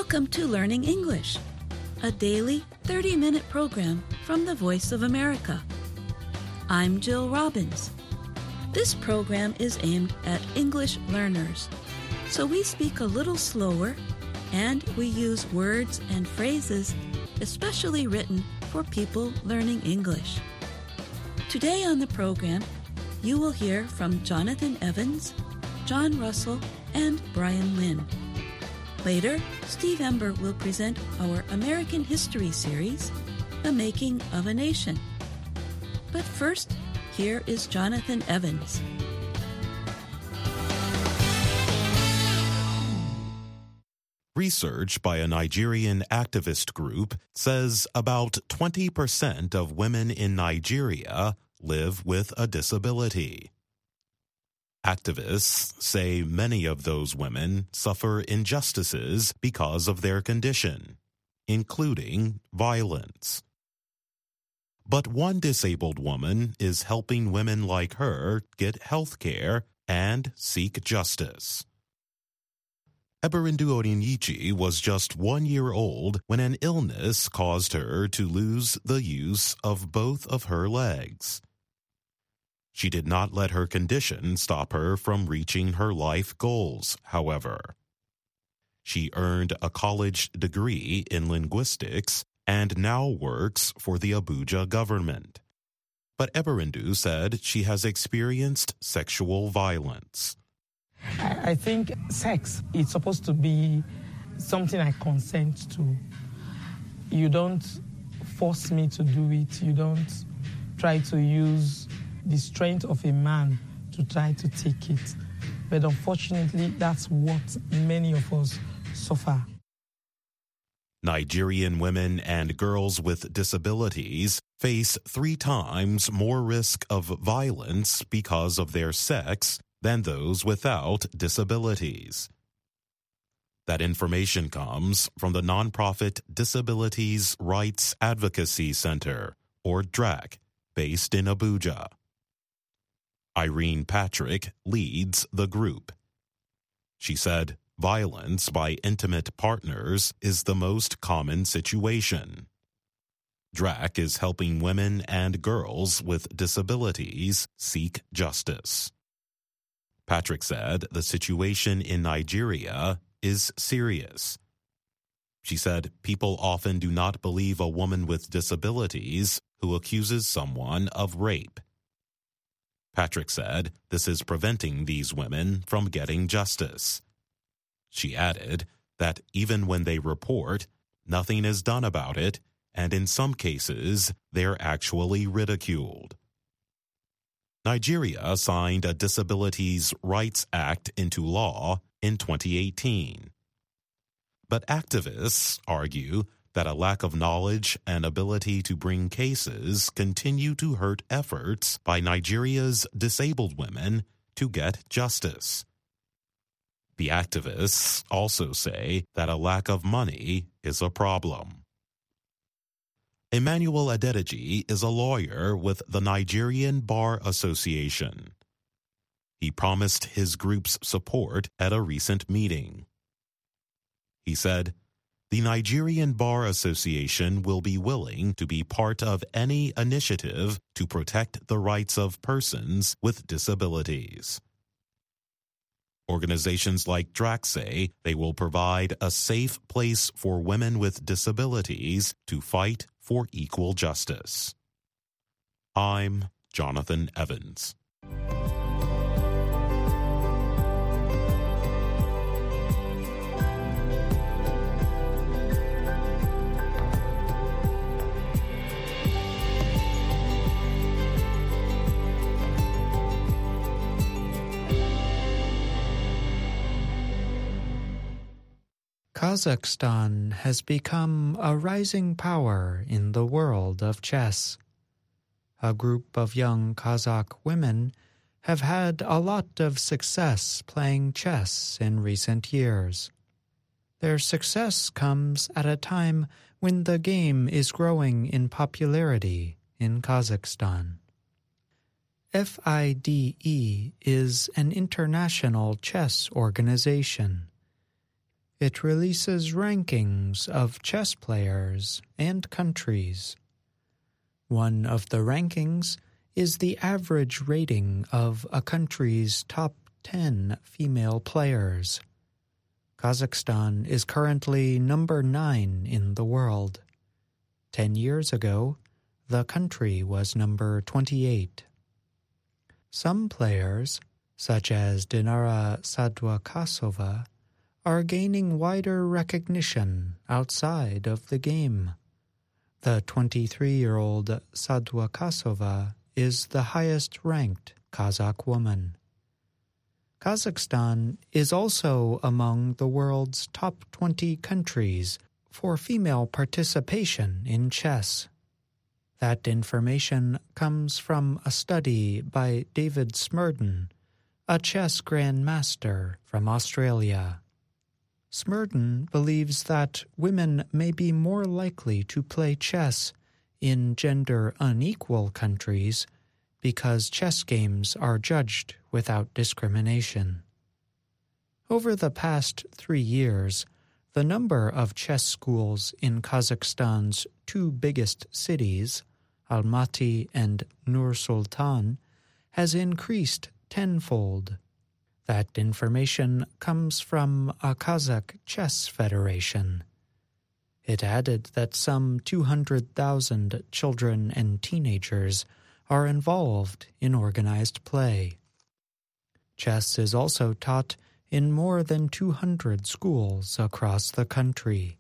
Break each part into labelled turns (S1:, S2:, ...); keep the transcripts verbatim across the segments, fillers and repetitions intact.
S1: Welcome to Learning English, a daily thirty-minute program from the Voice of America. I'm Jill Robbins. This program is aimed at English learners, so we speak a little slower and we use words and phrases especially written for people learning English. Today on the program, you will hear from Jonathan Evans, John Russell, and Brian Lynn. Later, Steve Ember will present our American History series, The Making of a Nation. But first, here is Jonathan Evans.
S2: Research by a Nigerian activist group says about twenty percent of women in Nigeria live with a disability. Activists say many of those women suffer injustices because of their condition, including violence. But one disabled woman is helping women like her get health care and seek justice. Eberindu Onyinyechi was just one year old when an illness caused her to lose the use of both of her legs. She did not let her condition stop her from reaching her life goals, however. She earned a college degree in linguistics and now works for the Abuja government. But Eberindu said she has experienced sexual violence.
S3: I, I think sex is supposed to be something I consent to. You don't force me to do it. You don't try to use the strength of a man to try to take it. But unfortunately, that's what many of us suffer.
S2: Nigerian women and girls with disabilities face three times more risk of violence because of their sex than those without disabilities. That information comes from the nonprofit Disabilities Rights Advocacy Center, or D R A C, based in Abuja. Irene Patrick leads the group. She said violence by intimate partners is the most common situation. D R A C is helping women and girls with disabilities seek justice. Patrick said the situation in Nigeria is serious. She said people often do not believe a woman with disabilities who accuses someone of rape. Patrick said this is preventing these women from getting justice. She added that even when they report, nothing is done about it, and in some cases, they're actually ridiculed. Nigeria signed a Disabilities Rights Act into law in twenty eighteen. But activists argue that a lack of knowledge and ability to bring cases continue to hurt efforts by Nigeria's disabled women to get justice. The activists also say that a lack of money is a problem. Emmanuel Adedeji is a lawyer with the Nigerian Bar Association. He promised his group's support at a recent meeting. He said, "The Nigerian Bar Association will be willing to be part of any initiative to protect the rights of persons with disabilities." Organizations like D R A C say they will provide a safe place for women with disabilities to fight for equal justice. I'm Jonathan Evans.
S4: Kazakhstan has become a rising power in the world of chess. A group of young Kazakh women have had a lot of success playing chess in recent years. Their success comes at a time when the game is growing in popularity in Kazakhstan. F I D E is an international chess organization. It releases rankings of chess players and countries. One of the rankings is the average rating of a country's top ten female players. Kazakhstan is currently number nine in the world. Ten years ago, the country was number twenty-eight. Some players, such as Dinara Sadwakasova, are gaining wider recognition outside of the game. The twenty-three-year-old Sadwakasova is the highest-ranked Kazakh woman. Kazakhstan is also among the world's top twenty countries for female participation in chess. That information comes from a study by David Smerdon, a chess grandmaster from Australia. Smerdon believes that women may be more likely to play chess in gender-unequal countries because chess games are judged without discrimination. Over the past three years, the number of chess schools in Kazakhstan's two biggest cities, Almaty and Nur-Sultan, has increased tenfold. That information comes from a Kazakh chess federation. It added that some two hundred thousand children and teenagers are involved in organized play. Chess is also taught in more than two hundred schools across the country.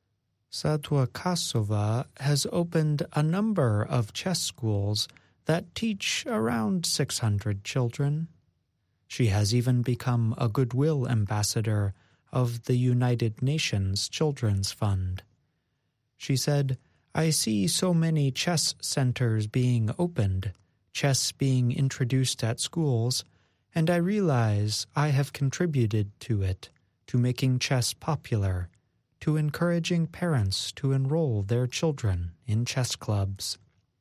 S4: Sadwakasova has opened a number of chess schools that teach around six hundred children. She has even become a goodwill ambassador of the United Nations Children's Fund. She said, "I see so many chess centers being opened, chess being introduced at schools, and I realize I have contributed to it, to making chess popular, to encouraging parents to enroll their children in chess clubs."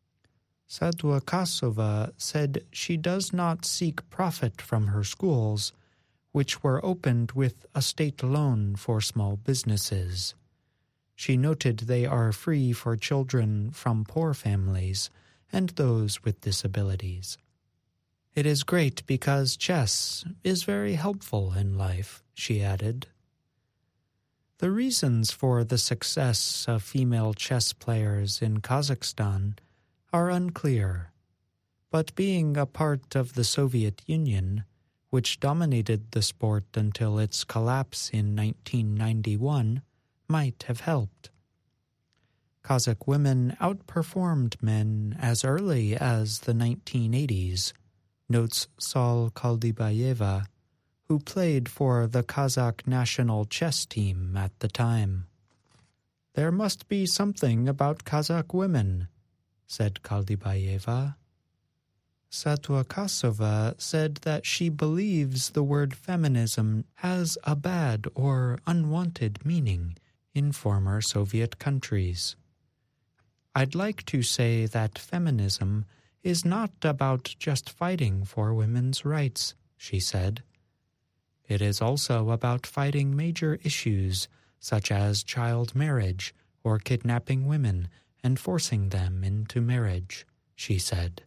S4: Sadwakasova said she does not seek profit from her schools, which were opened with a state loan for small businesses. She noted they are free for children from poor families and those with disabilities. "It is great because chess is very helpful in life," she added. The reasons for the success of female chess players in Kazakhstan are unclear, but being a part of the Soviet Union, which dominated the sport until its collapse in nineteen ninety-one, might have helped. Kazakh women outperformed men as early as the nineteen eighties, notes Sol Kaldibayeva, who played for the Kazakh national chess team at the time. "There must be something about Kazakh women," said Kaldibayeva. Sadwakasova said that she believes the word feminism has a bad or unwanted meaning in former Soviet countries. "I'd like to say that feminism is not about just fighting for women's rights," she said. "It is also about fighting major issues such as child marriage or kidnapping women and forcing them into marriage," she said.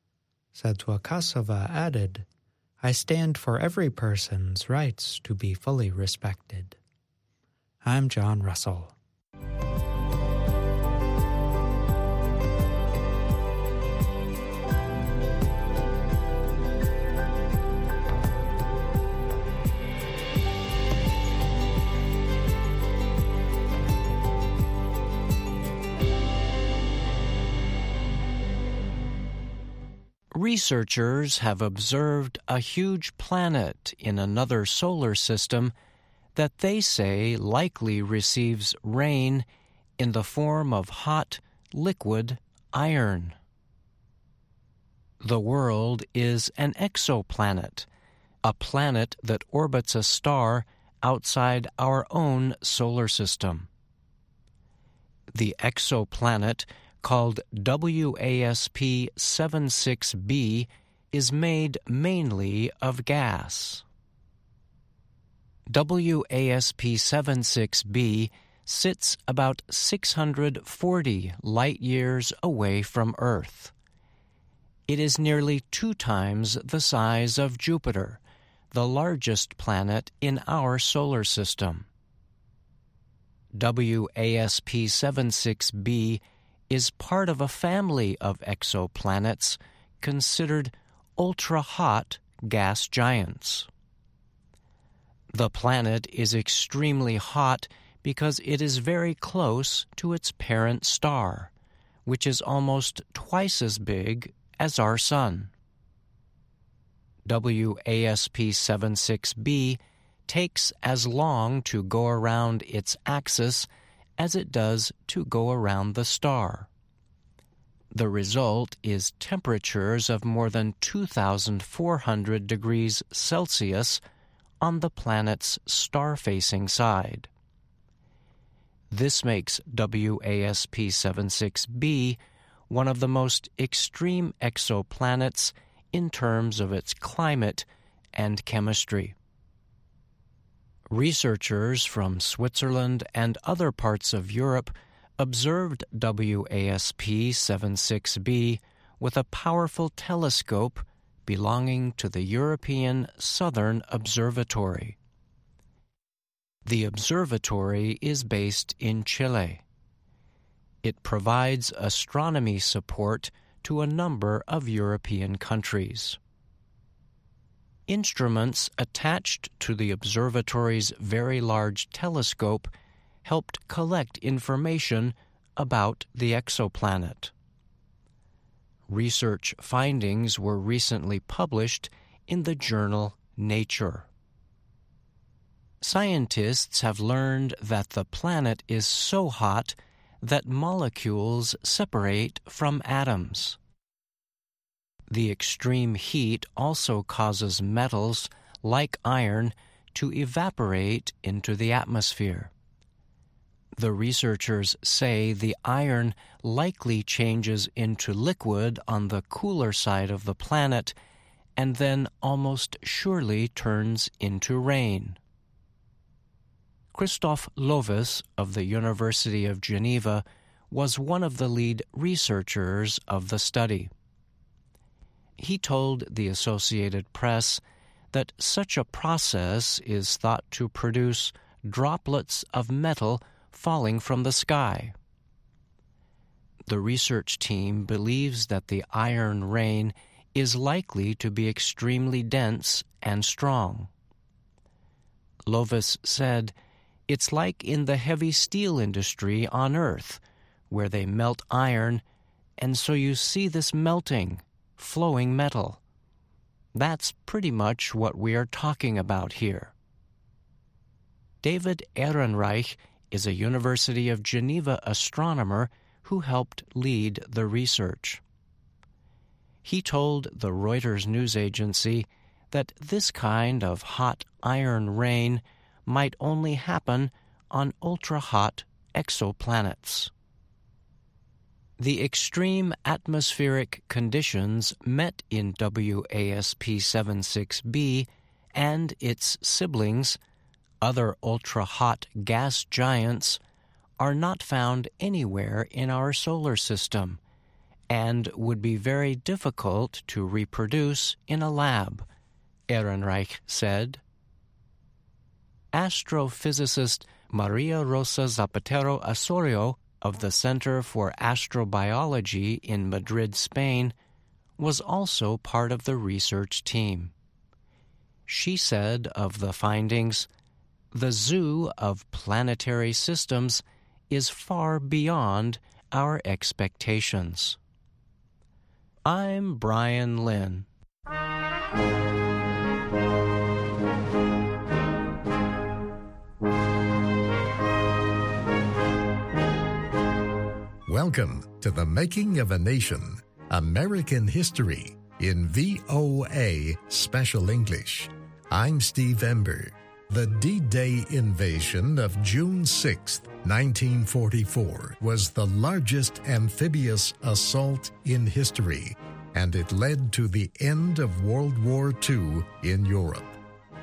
S4: Sadwakasova added, "I stand for every person's rights to be fully respected." I'm John Russell.
S5: Researchers have observed a huge planet in another solar system that they say likely receives rain in the form of hot, liquid iron. The world is an exoplanet, a planet that orbits a star outside our own solar system. The exoplanet, called W A S P seventy-six b, is made mainly of gas. W A S P seventy-six b sits about six hundred forty light-years away from Earth. It is nearly two times the size of Jupiter, the largest planet in our solar system. W A S P seventy-six b is part of a family of exoplanets considered ultra-hot gas giants. The planet is extremely hot because it is very close to its parent star, which is almost twice as big as our Sun. W A S P seventy-six b takes as long to go around its axis as it does to go around the star. The result is temperatures of more than two thousand four hundred degrees Celsius on the planet's star-facing side. This makes W A S P seventy-six b one of the most extreme exoplanets in terms of its climate and chemistry. Researchers from Switzerland and other parts of Europe observed W A S P seventy-six b with a powerful telescope belonging to the European Southern Observatory. The observatory is based in Chile. It provides astronomy support to a number of European countries. Instruments attached to the observatory's very large telescope helped collect information about the exoplanet. Research findings were recently published in the journal Nature. Scientists have learned that the planet is so hot that molecules separate from atoms. The extreme heat also causes metals, like iron, to evaporate into the atmosphere. The researchers say the iron likely changes into liquid on the cooler side of the planet and then almost surely turns into rain. Christoph Lovis of the University of Geneva was one of the lead researchers of the study. He told the Associated Press that such a process is thought to produce droplets of metal falling from the sky. The research team believes that the iron rain is likely to be extremely dense and strong. Lovis said, "It's like in the heavy steel industry on Earth, where they melt iron, and so you see this melting, flowing metal. That's pretty much what we are talking about here." David Ehrenreich is a University of Geneva astronomer who helped lead the research. He told the Reuters news agency that this kind of hot iron rain might only happen on ultra-hot exoplanets. The extreme atmospheric conditions met in W A S P seventy-six b and its siblings, other ultra-hot gas giants, are not found anywhere in our solar system and would be very difficult to reproduce in a lab, Ehrenreich said. Astrophysicist Maria Rosa Zapatero Osorio of the Center for Astrobiology in Madrid, Spain, was also part of the research team. She said of the findings, "The zoo of planetary systems is far beyond our expectations." I'm Brian Lynn.
S6: Welcome to The Making of a Nation, American History in V O A Special English. I'm Steve Ember. The D-Day invasion of June sixth, nineteen forty-four was the largest amphibious assault in history, and it led to the end of World War Two in Europe.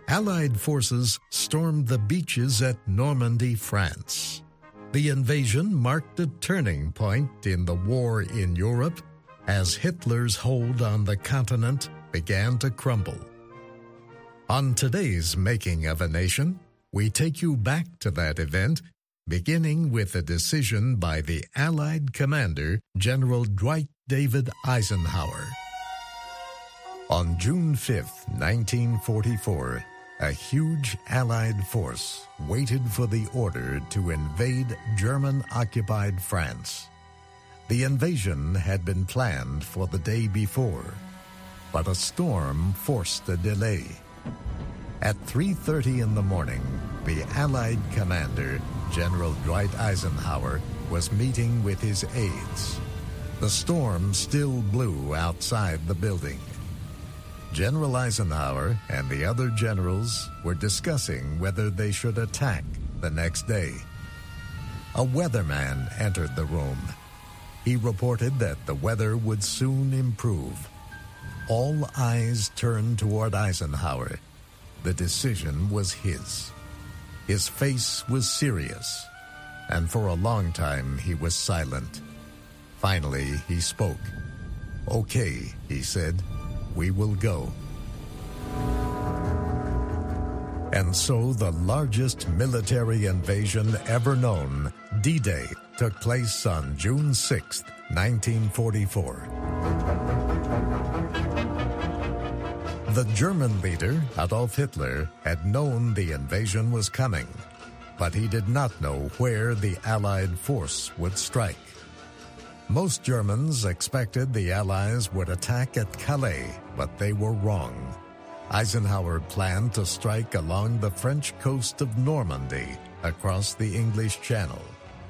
S6: Allied forces stormed the beaches at Normandy, France. The invasion marked a turning point in the war in Europe as Hitler's hold on the continent began to crumble. On today's Making of a Nation, we take you back to that event, beginning with a decision by the Allied commander, General Dwight David Eisenhower. On June fifth, nineteen forty-four, a huge Allied force waited for the order to invade German-occupied France. The invasion had been planned for the day before, but a storm forced a delay. At three thirty in the morning, the Allied commander, General Dwight Eisenhower, was meeting with his aides. The storm still blew outside the building. General Eisenhower and the other generals were discussing whether they should attack the next day. A weatherman entered the room. He reported that the weather would soon improve. All eyes turned toward Eisenhower. The decision was his. His face was serious, and for a long time he was silent. Finally, he spoke. "Okay," he said. "We will go." And so the largest military invasion ever known, D-Day, took place on June sixth, nineteen forty-four. The German leader, Adolf Hitler, had known the invasion was coming, but he did not know where the Allied force would strike. Most Germans expected the Allies would attack at Calais, but they were wrong. Eisenhower planned to strike along the French coast of Normandy, across the English Channel.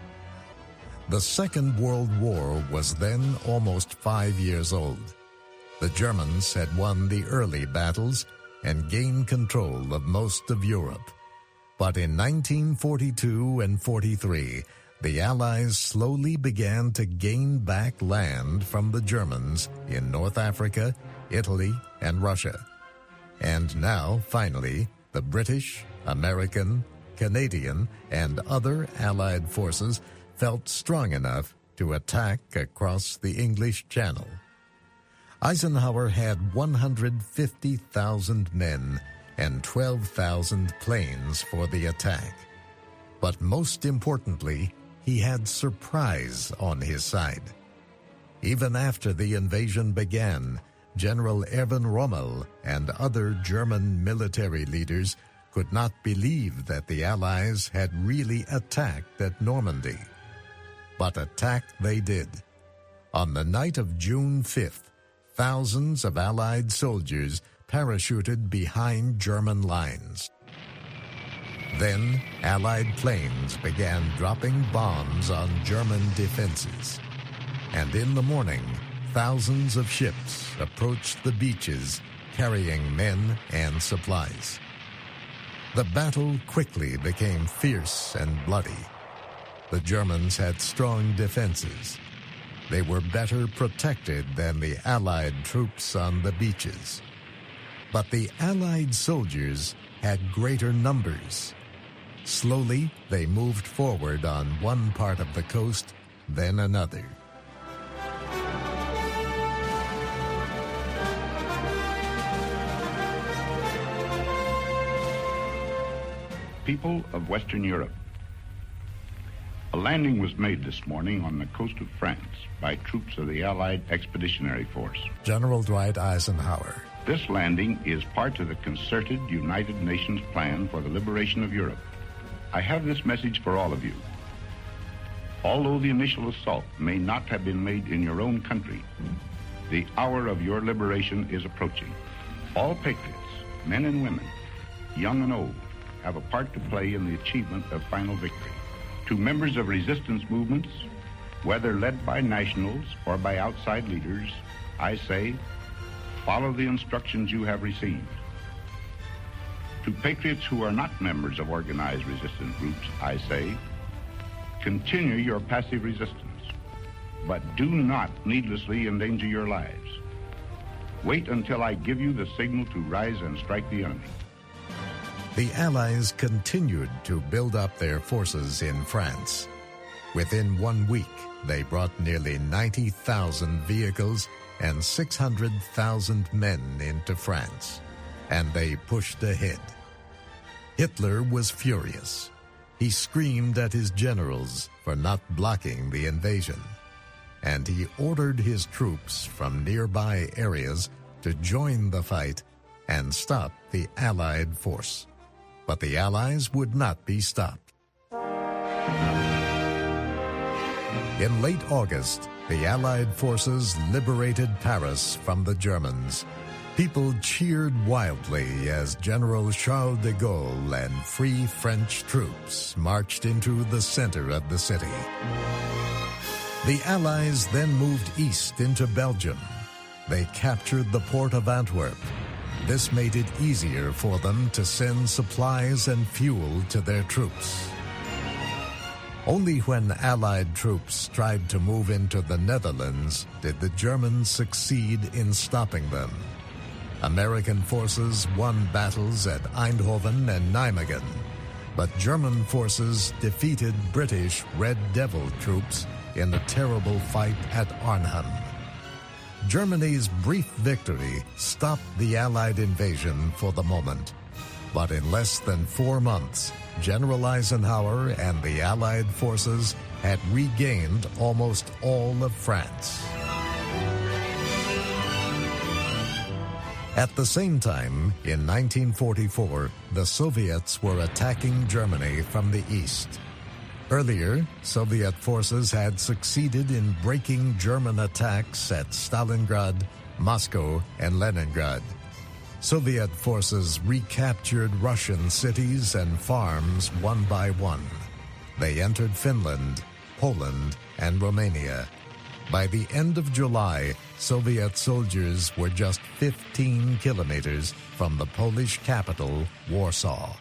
S6: The Second World War was then almost five years old. The Germans had won the early battles and gained control of most of Europe. But in nineteen forty-two and forty-three, the Allies slowly began to gain back land from the Germans in North Africa, Italy, and Russia. And now, finally, the British, American, Canadian, and other Allied forces felt strong enough to attack across the English Channel. Eisenhower had one hundred fifty thousand men and twelve thousand planes for the attack. But most importantly, he had surprise on his side. Even after the invasion began, General Erwin Rommel and other German military leaders could not believe that the Allies had really attacked at Normandy. But attack they did. On the night of June fifth, thousands of Allied soldiers parachuted behind German lines. Then, Allied planes began dropping bombs on German defenses. And in the morning, thousands of ships approached the beaches carrying men and supplies. The battle quickly became fierce and bloody. The Germans had strong defenses. They were better protected than the Allied troops on the beaches. But the Allied soldiers had greater numbers. Slowly, they moved forward on one part of the coast, then another.
S7: People of Western Europe. A landing was made this morning on the coast of France by troops of the Allied Expeditionary Force.
S6: General Dwight Eisenhower.
S7: This landing is part of the concerted United Nations plan for the liberation of Europe. I have this message for all of you. Although the initial assault may not have been made in your own country, the hour of your liberation is approaching. All patriots, men and women, young and old, have a part to play in the achievement of final victory. To members of resistance movements, whether led by nationals or by outside leaders, I say, follow the instructions you have received. To patriots who are not members of organized resistance groups, I say, continue your passive resistance, but do not needlessly endanger your lives. Wait until I give you the signal to rise and strike the enemy.
S6: The Allies continued to build up their forces in France. Within one week, they brought nearly ninety thousand vehicles and six hundred thousand men into France, and they pushed ahead. Hitler was furious. He screamed at his generals for not blocking the invasion, and he ordered his troops from nearby areas to join the fight and stop the Allied force. But the Allies would not be stopped. In late August, the Allied forces liberated Paris from the Germans. People cheered wildly as General Charles de Gaulle and free French troops marched into the center of the city. The Allies then moved east into Belgium. They captured the port of Antwerp. This made it easier for them to send supplies and fuel to their troops. Only when Allied troops tried to move into the Netherlands did the Germans succeed in stopping them. American forces won battles at Eindhoven and Nijmegen, but German forces defeated British Red Devil troops in the terrible fight at Arnhem. Germany's brief victory stopped the Allied invasion for the moment, but in less than four months, General Eisenhower and the Allied forces had regained almost all of France. At the same time, in nineteen forty-four, the Soviets were attacking Germany from the east. Earlier, Soviet forces had succeeded in breaking German attacks at Stalingrad, Moscow, and Leningrad. Soviet forces recaptured Russian cities and farms one by one. They entered Finland, Poland, and Romania. By the end of July, Soviet soldiers were just fifteen kilometers from the Polish capital, Warsaw.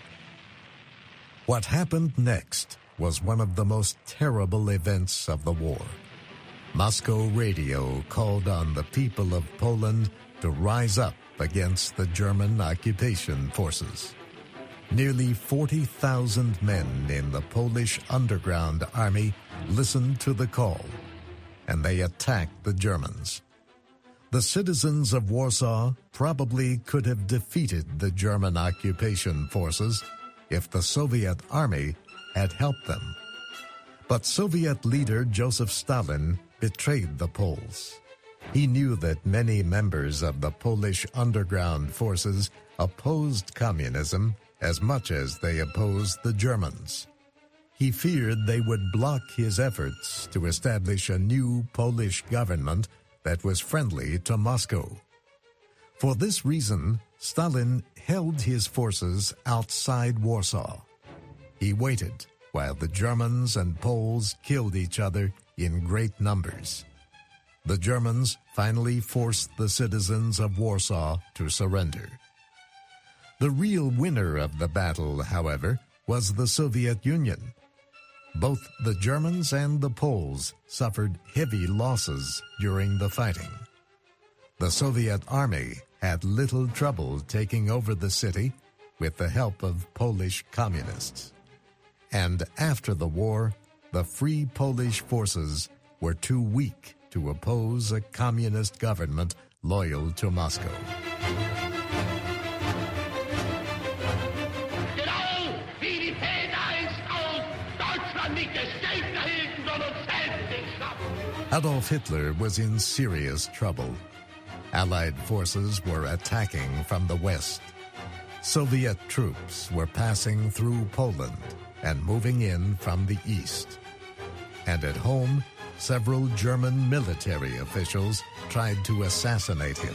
S6: What happened next was one of the most terrible events of the war. Moscow radio called on the people of Poland to rise up against the German occupation forces. Nearly forty thousand men in the Polish underground army listened to the call, and they attacked the Germans. The citizens of Warsaw probably could have defeated the German occupation forces if the Soviet army had helped them. But Soviet leader Joseph Stalin betrayed the Poles. He knew that many members of the Polish underground forces opposed communism as much as they opposed the Germans. He feared they would block his efforts to establish a new Polish government that was friendly to Moscow. For this reason, Stalin held his forces outside Warsaw. He waited while the Germans and Poles killed each other in great numbers. The Germans finally forced the citizens of Warsaw to surrender. The real winner of the battle, however, was the Soviet Union. Both the Germans and the Poles suffered heavy losses during the fighting. The Soviet army had little trouble taking over the city with the help of Polish communists. And after the war, the Free Polish forces were too weak to oppose a communist government loyal to Moscow. Adolf Hitler was in serious trouble. Allied forces were attacking from the west. Soviet troops were passing through Poland and moving in from the east. And at home, several German military officials tried to assassinate him.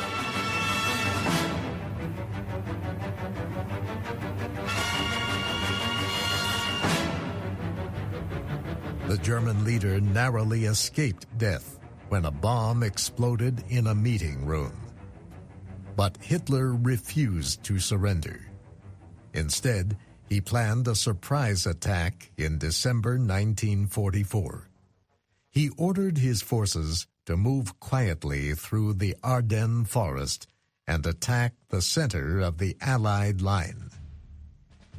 S6: The German leader narrowly escaped death when a bomb exploded in a meeting room. But Hitler refused to surrender. Instead, he planned a surprise attack in December nineteen forty-four. He ordered his forces to move quietly through the Ardennes forest and attack the center of the Allied line.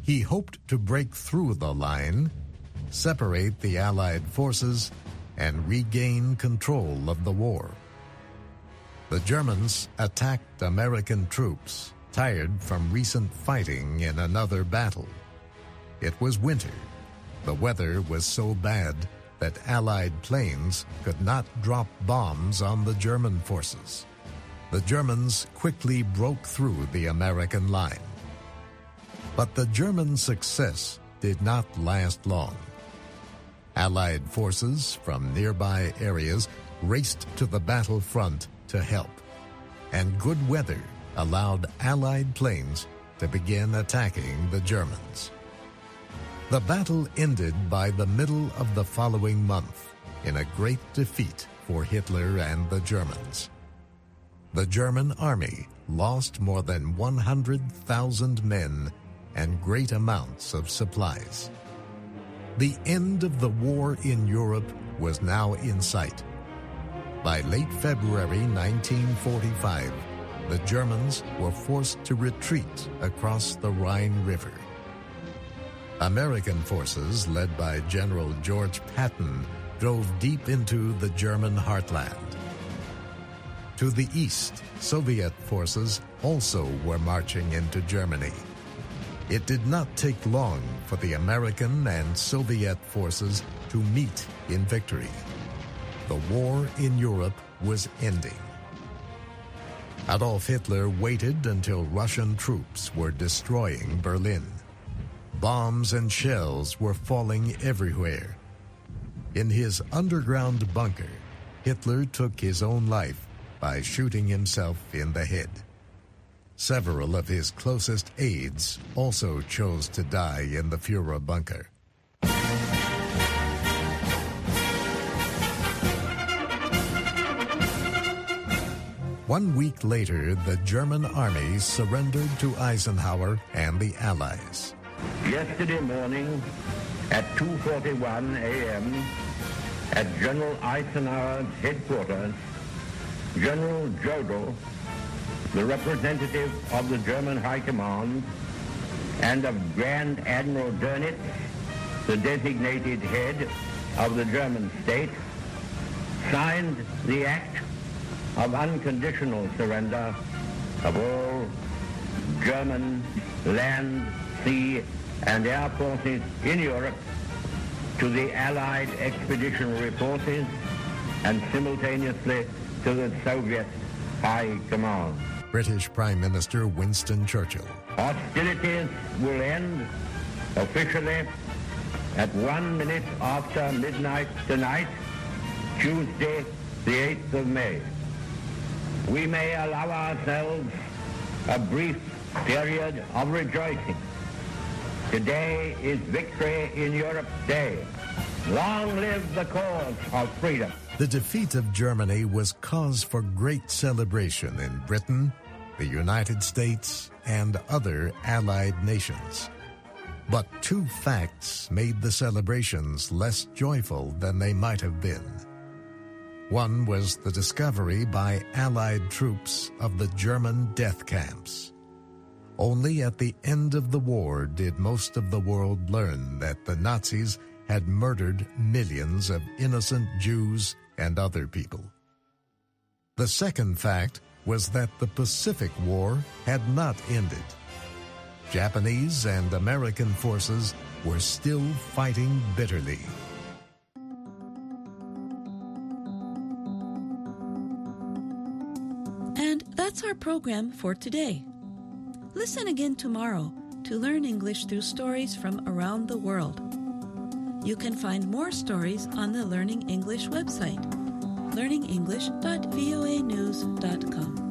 S6: He hoped to break through the line, separate the Allied forces, and regain control of the war. The Germans attacked American troops, tired from recent fighting in another battle. It was winter. The weather was so bad that Allied planes could not drop bombs on the German forces. The Germans quickly broke through the American line. But the German success did not last long. Allied forces from nearby areas raced to the battlefront to help, and good weather allowed Allied planes to begin attacking the Germans. The battle ended by the middle of the following month in a great defeat for Hitler and the Germans. The German army lost more than one hundred thousand men and great amounts of supplies. The end of the war in Europe was now in sight. By late February nineteen forty-five, the Germans were forced to retreat across the Rhine River. American forces, led by General George Patton, drove deep into the German heartland. To the east, Soviet forces also were marching into Germany. It did not take long for the American and Soviet forces to meet in victory. The war in Europe was ending. Adolf Hitler waited until Russian troops were destroying Berlin. Bombs and shells were falling everywhere. In his underground bunker, Hitler took his own life by shooting himself in the head. Several of his closest aides also chose to die in the Führer bunker. One week later, the German army surrendered to Eisenhower and the Allies.
S8: Yesterday morning at two forty-one a.m. at General Eisenhower's headquarters, General Jodl, the representative of the German High Command, and of Grand Admiral Dönitz, the designated head of the German state, signed the act of unconditional surrender of all German land, sea, and air forces in Europe to the Allied expeditionary forces and simultaneously to the Soviet High Command.
S6: British Prime Minister Winston Churchill.
S8: Hostilities will end officially at one minute after midnight tonight, Tuesday, the eighth of May. We may allow ourselves a brief period of rejoicing. Today is Victory in Europe Day. Long live the cause of freedom.
S6: The defeat of Germany was cause for great celebration in Britain, the United States, and other Allied nations. But two facts made the celebrations less joyful than they might have been. One was the discovery by Allied troops of the German death camps. Only at the end of the war did most of the world learn that the Nazis had murdered millions of innocent Jews and other people. The second fact was that the Pacific War had not ended. Japanese and American forces were still fighting bitterly.
S1: And that's our program for today. Listen again tomorrow to learn English through stories from around the world. You can find more stories on the Learning English website, learning english dot voa news dot com.